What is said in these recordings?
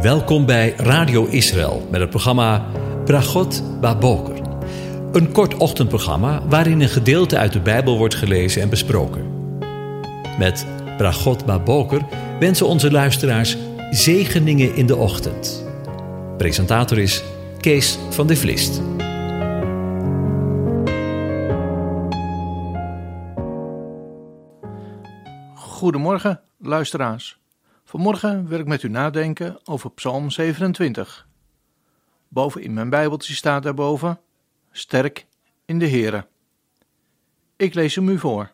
Welkom bij Radio Israël met het programma Bragot Baboker. Een kort ochtendprogramma waarin een gedeelte uit de Bijbel wordt gelezen en besproken. Met Bragot Baboker wensen onze luisteraars zegeningen in de ochtend. Presentator is Kees van de Vlist. Goedemorgen, luisteraars. Vanmorgen wil ik met u nadenken over Psalm 27. Boven in mijn Bijbeltje staat daarboven: sterk in de Heere. Ik lees hem u voor.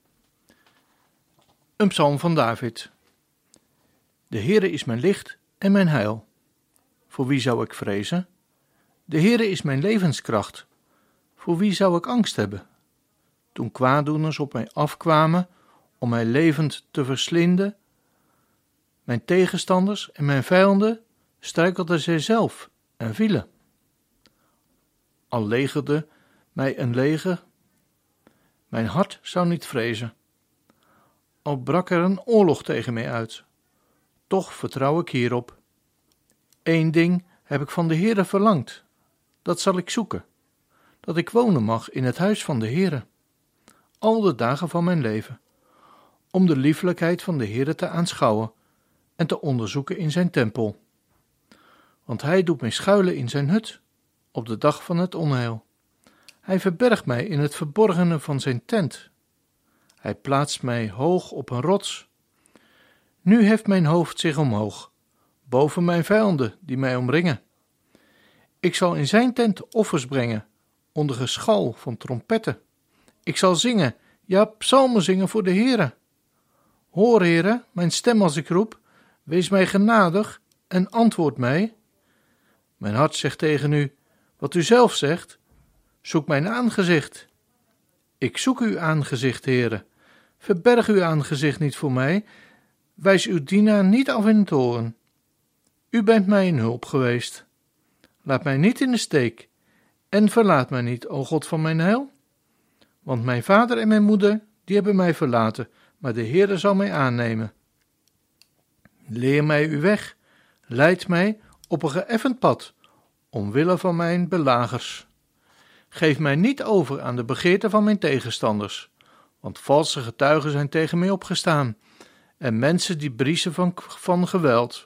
Een psalm van David. De Heere is mijn licht en mijn heil. Voor wie zou ik vrezen? De Heere is mijn levenskracht. Voor wie zou ik angst hebben? Toen kwaaddoeners op mij afkwamen om mij levend te verslinden, mijn tegenstanders en mijn vijanden, struikelden zij zelf en vielen. Al legerde mij een leger, mijn hart zou niet vrezen. Al brak er een oorlog tegen mij uit, toch vertrouw ik hierop. Eén ding heb ik van de Heere verlangd, dat zal ik zoeken, dat ik wonen mag in het huis van de Heere, al de dagen van mijn leven, om de liefelijkheid van de Heere te aanschouwen en te onderzoeken in zijn tempel. Want hij doet mij schuilen in zijn hut, op de dag van het onheil. Hij verbergt mij in het verborgene van zijn tent. Hij plaatst mij hoog op een rots. Nu heft mijn hoofd zich omhoog, boven mijn vijanden die mij omringen. Ik zal in zijn tent offers brengen, onder geschal van trompetten. Ik zal zingen, ja, psalmen zingen voor de Heere. Hoor, Heere, mijn stem als ik roep, wees mij genadig en antwoord mij. Mijn hart zegt tegen u, wat u zelf zegt, zoek mijn aangezicht. Ik zoek uw aangezicht, Heere. Verberg uw aangezicht niet voor mij, wijs uw dienaar niet af in het toren. U bent mij een hulp geweest. Laat mij niet in de steek en verlaat mij niet, o God van mijn heil. Want mijn vader en mijn moeder, die hebben mij verlaten, maar de Heere zal mij aannemen. Leer mij uw weg, leid mij op een geëffend pad, omwille van mijn belagers. Geef mij niet over aan de begeerten van mijn tegenstanders, want valse getuigen zijn tegen mij opgestaan, en mensen die briezen van geweld.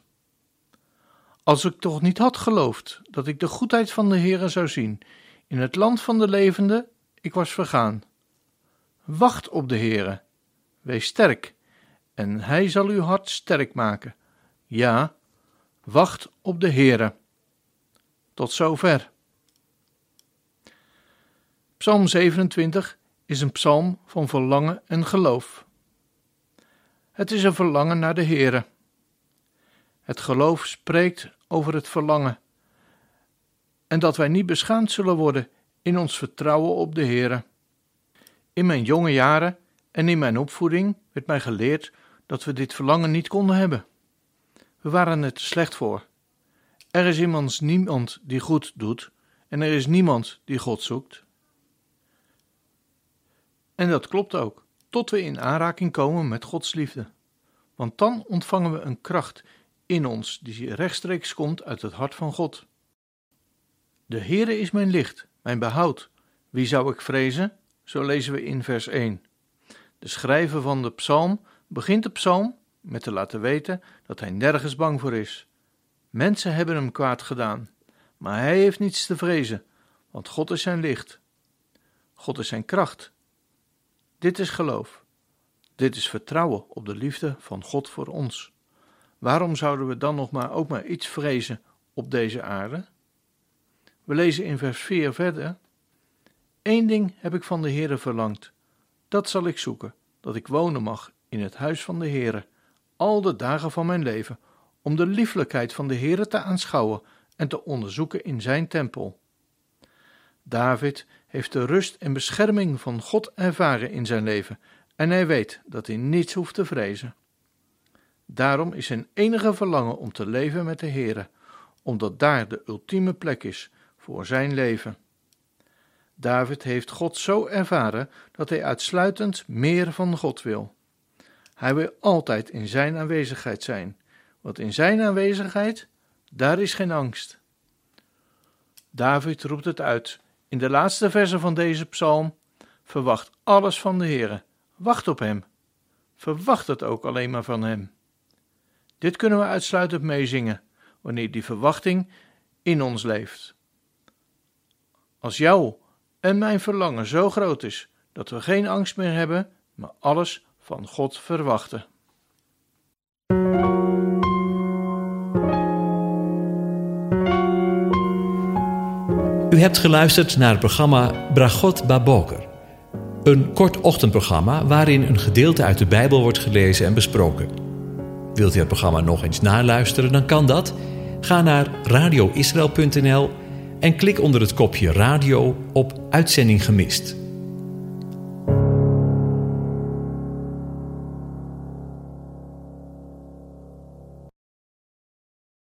Als ik toch niet had geloofd dat ik de goedheid van de Heere zou zien, in het land van de levenden, ik was vergaan. Wacht op de Heere, wees sterk, en hij zal uw hart sterk maken. Ja, wacht op de Heere. Tot zover. Psalm 27 is een psalm van verlangen en geloof. Het is een verlangen naar de Heere. Het geloof spreekt over het verlangen en dat wij niet beschaamd zullen worden in ons vertrouwen op de Heere. In mijn jonge jaren en in mijn opvoeding werd mij geleerd dat we dit verlangen niet konden hebben. We waren er te slecht voor. Er is immers niemand die goed doet en er is niemand die God zoekt. En dat klopt ook, tot we in aanraking komen met Gods liefde. Want dan ontvangen we een kracht in ons die rechtstreeks komt uit het hart van God. De Heere is mijn licht, mijn behoud. Wie zou ik vrezen? Zo lezen we in vers 1. De schrijver van de psalm begint de psalm met te laten weten dat hij nergens bang voor is. Mensen hebben hem kwaad gedaan, maar hij heeft niets te vrezen, want God is zijn licht. God is zijn kracht. Dit is geloof. Dit is vertrouwen op de liefde van God voor ons. Waarom zouden we dan ook maar iets vrezen op deze aarde? We lezen in vers 4 verder. Eén ding heb ik van de Heere verlangd. Dat zal ik zoeken, dat ik wonen mag in het huis van de Heere, al de dagen van mijn leven, om de liefelijkheid van de Heere te aanschouwen en te onderzoeken in zijn tempel. David heeft de rust en bescherming van God ervaren in zijn leven en hij weet dat hij niets hoeft te vrezen. Daarom is zijn enige verlangen om te leven met de Heere, omdat daar de ultieme plek is voor zijn leven. David heeft God zo ervaren dat hij uitsluitend meer van God wil. Hij wil altijd in zijn aanwezigheid zijn, want in zijn aanwezigheid daar is geen angst. David roept het uit in de laatste verzen van deze psalm. Verwacht alles van de Heere. Wacht op hem. Verwacht het ook alleen maar van hem. Dit kunnen we uitsluitend meezingen, wanneer die verwachting in ons leeft. Als jouw en mijn verlangen zo groot is, dat we geen angst meer hebben, maar alles van God verwachten. U hebt geluisterd naar het programma Bragot Baboker. Een kort ochtendprogramma waarin een gedeelte uit de Bijbel wordt gelezen en besproken. Wilt u het programma nog eens naluisteren, dan kan dat. Ga naar radioisrael.nl en klik onder het kopje radio op Uitzending gemist.